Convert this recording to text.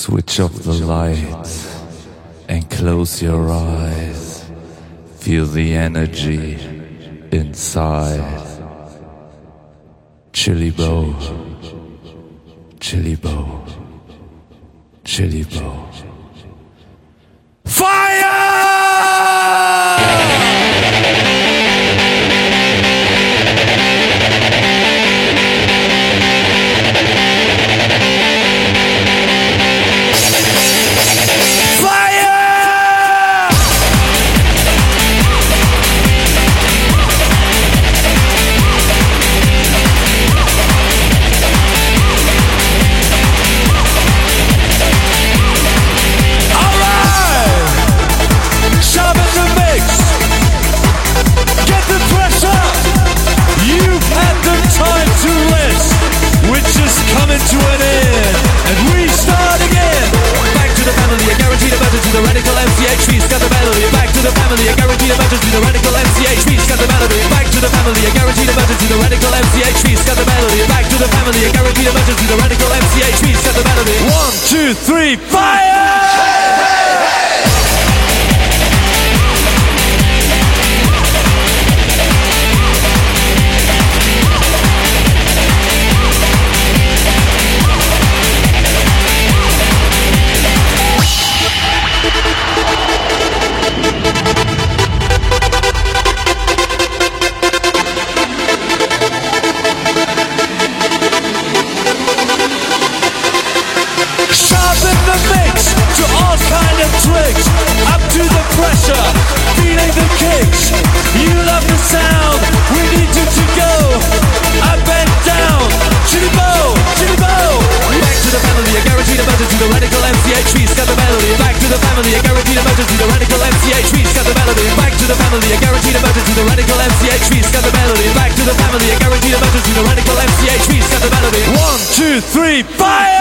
Switch off the lights and close your eyes. Feel the energy inside. Chili Bow, Chili Bow, Chili Bow. Fire! To an end, and we start again. Back to the family, a guaranteed emergency. The radical MCHV, scatter melody. Back to the family, a guaranteed emergency. The radical MCHV, scatter melody. Back to the family, a guaranteed emergency. The radical MCHV, scatter melody. Back to the family, a guaranteed emergency. The radical MCHV, scatter melody. 1, 2, 3, fire! Tricks, up to the pressure, feeling the kicks. You love the sound, we need you to go up and down. Chili Bow, Chili Bow. Back to the family, a guaranteed emergency. The radical MCHV, scatter melody. Back to the family, a guaranteed emergency. The radical MCHV, scatter melody. Back to the family, a guaranteed emergency. The radical MCHV, scatter melody. Back to the family, a guaranteed emergency. The radical MCHV, scatter melody. 1, 2, 3, fire!